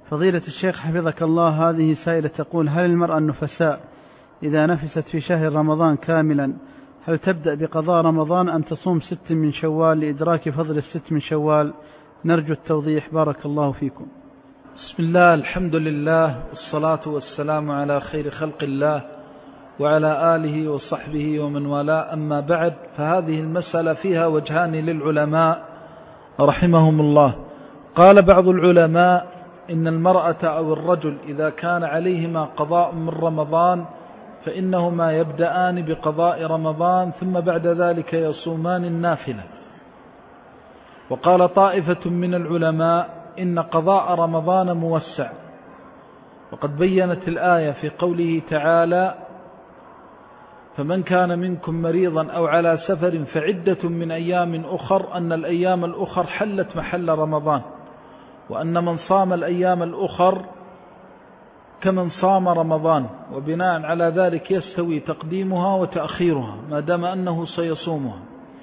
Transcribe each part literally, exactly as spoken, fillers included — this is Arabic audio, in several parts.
فضيلة الشيخ حفظك الله، هذه سائلة تقول: هل المرأة النفساء إذا نفست في شهر رمضان كاملا هل تبدأ بقضاء رمضان أم تصوم ست من شوال لإدراك فضل الست من شوال؟ نرجو التوضيح بارك الله فيكم. بسم الله، الحمد لله، والصلاة والسلام على خير خلق الله وعلى آله وصحبه ومن والاه، أما بعد، فهذه المسألة فيها وجهان للعلماء رحمهم الله. قال بعض العلماء إن المرأة أو الرجل إذا كان عليهما قضاء من رمضان فإنهما يبدأان بقضاء رمضان ثم بعد ذلك يصومان النافلة. وقال طائفة من العلماء إن قضاء رمضان موسع، وقد بينت الآية في قوله تعالى: فمن كان منكم مريضا أو على سفر فعدة من أيام أخر، أن الأيام الأخر حلت محل رمضان، وأن من صام الأيام الأخر كمن صام رمضان، وبناء على ذلك يستوي تقديمها وتأخيرها ما دام أنه سيصومها.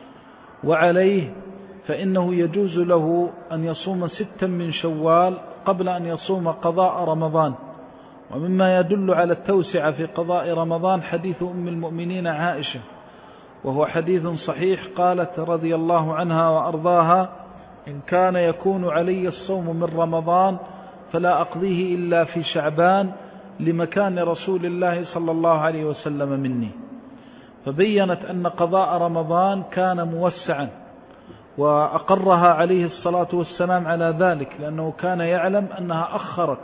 وعليه فإنه يجوز له أن يصوم ستا من شوال قبل أن يصوم قضاء رمضان. ومما يدل على التوسعة في قضاء رمضان حديث أم المؤمنين عائشة، وهو حديث صحيح، قالت رضي الله عنها وأرضاها: إن كان يكون علي الصوم من رمضان فلا أقضيه إلا في شعبان لمكان رسول الله صلى الله عليه وسلم مني. فبينت أن قضاء رمضان كان موسعا، وأقرها عليه الصلاة والسلام على ذلك، لأنه كان يعلم أنها أخرت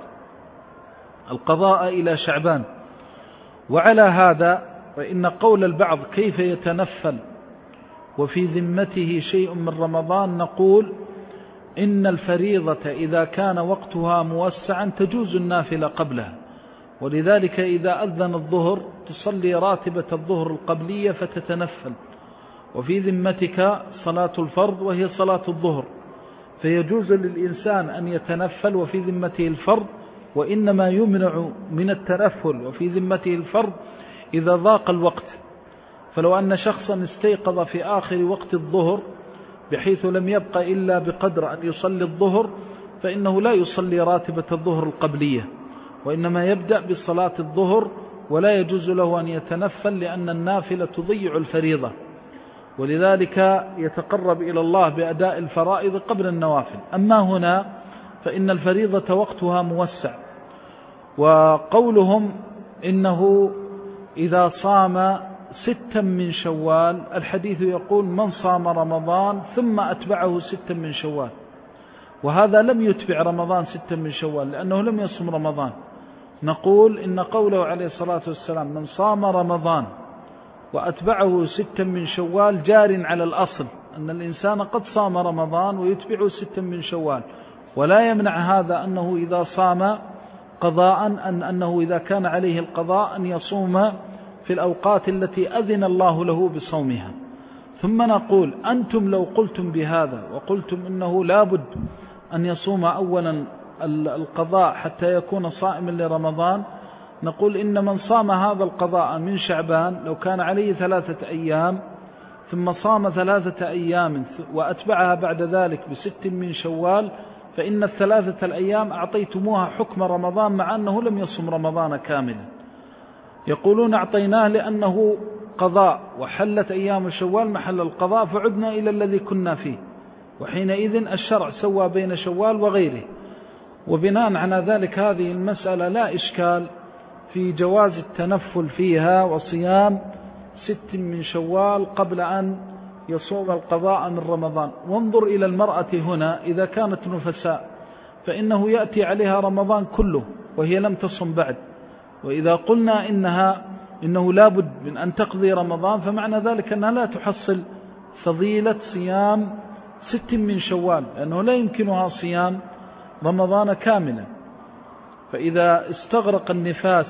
القضاء إلى شعبان. وعلى هذا فإن قول البعض كيف يتنفل وفي ذمته شيء من رمضان، نقول إن الفريضة إذا كان وقتها موسعا تجوز النافلة قبلها، ولذلك إذا أذن الظهر تصلي راتبة الظهر القبلية فتتنفل، وفي ذمتك صلاة الفرض وهي صلاة الظهر، فيجوز للإنسان أن يتنفل وفي ذمته الفرض، وإنما يمنع من التنفل وفي ذمته الفرض إذا ضاق الوقت. فلو أن شخصا استيقظ في آخر وقت الظهر بحيث لم يبق إلا بقدر أن يصلي الظهر، فإنه لا يصلي راتبة الظهر القبلية، وإنما يبدأ بصلاة الظهر، ولا يجوز له أن يتنفل، لأن النافلة تضيع الفريضة، ولذلك يتقرب إلى الله بأداء الفرائض قبل النوافل. أما هنا فإن الفريضة وقتها موسع. وقولهم إنه إذا صام ستا من شوال، الحديث يقول: من صام رمضان ثم أتبعه ستا من شوال، وهذا لم يتبع رمضان ستا من شوال لأنه لم يصم رمضان. نقول إن قوله عليه الصلاة والسلام: من صام رمضان وأتبعه ستا من شوال جار على الأصل أن الإنسان قد صام رمضان ويتبعه ستا من شوال، ولا يمنع هذا أنه إذا صام قضاء أن أنه إذا كان عليه القضاء أن يصوم في الأوقات التي أذن الله له بصومها. ثم نقول: أنتم لو قلتم بهذا وقلتم إنه لابد أن يصوم أولا القضاء حتى يكون صائما لرمضان، نقول إن من صام هذا القضاء من شعبان لو كان عليه ثلاثة أيام ثم صام ثلاثة أيام وأتبعها بعد ذلك بست من شوال، فإن الثلاثة الأيام أعطيتموها حكم رمضان مع أنه لم يصم رمضان كاملا. يقولون: أعطيناه لأنه قضاء وحلت أيام شوال محل القضاء فعدنا إلى الذي كنا فيه، وحينئذ الشرع سوى بين شوال وغيره. وبناء على ذلك هذه المسألة لا إشكال في جواز التنفل فيها وصيام ست من شوال قبل أن يصوم القضاء من رمضان. وانظر إلى المرأة هنا إذا كانت نفساء فإنه يأتي عليها رمضان كله وهي لم تصم بعد، وإذا قلنا إنها إنه لابد من أن تقضي رمضان فمعنى ذلك أنها لا تحصل فضيلة صيام ست من شوال، لأنه لا يمكنها صيام رمضان كاملا. فإذا استغرق النفاس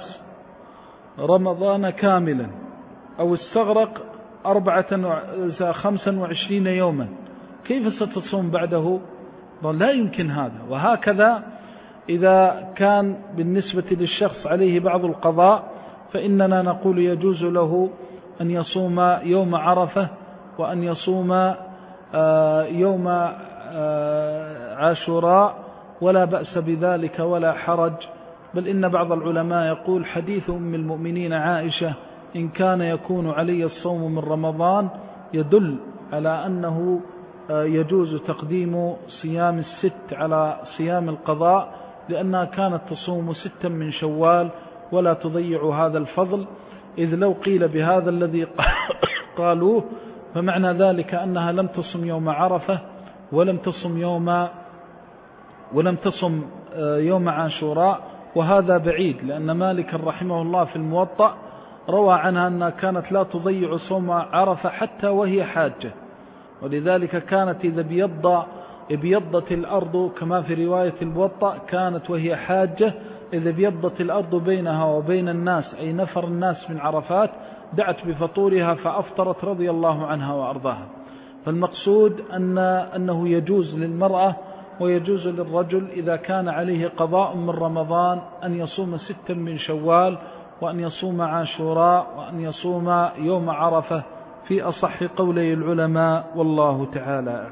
رمضان كاملا أو استغرق أربعة خمسا وعشرين يوما، كيف ستصوم بعده؟ لا يمكن هذا. وهكذا إذا كان بالنسبة للشخص عليه بعض القضاء فإننا نقول يجوز له أن يصوم يوم عرفة وأن يصوم يوم عاشوراء ولا بأس بذلك ولا حرج. بل إن بعض العلماء يقول حديث أم المؤمنين عائشة إن كان يكون علي الصوم من رمضان يدل على أنه يجوز تقديم صيام الست على صيام القضاء، لأنها كانت تصوم ستا من شوال ولا تضيع هذا الفضل. إذ لو قيل بهذا الذي قالوه فمعنى ذلك أنها لم تصم يوم عرفة ولم تصم يوم ولم تصم يوم عاشوراء، وهذا بعيد، لأن مالك رحمه الله في الموطأ روى عنها أنها كانت لا تضيع صوم عرفة حتى وهي حاجة، ولذلك كانت إذا بيض ابيضت الأرض كما في رواية الموطأ كانت وهي حاجة إذا بيضت الأرض بينها وبين الناس أي نفر الناس من عرفات دعت بفطورها فأفطرت رضي الله عنها وأرضاها. فالمقصود أن أنه يجوز للمرأة ويجوز للرجل إذا كان عليه قضاء من رمضان أن يصوم ستا من شوال وأن يصوم عاشوراء وأن يصوم يوم عرفة في أصح قولي العلماء، والله تعالى أعلم.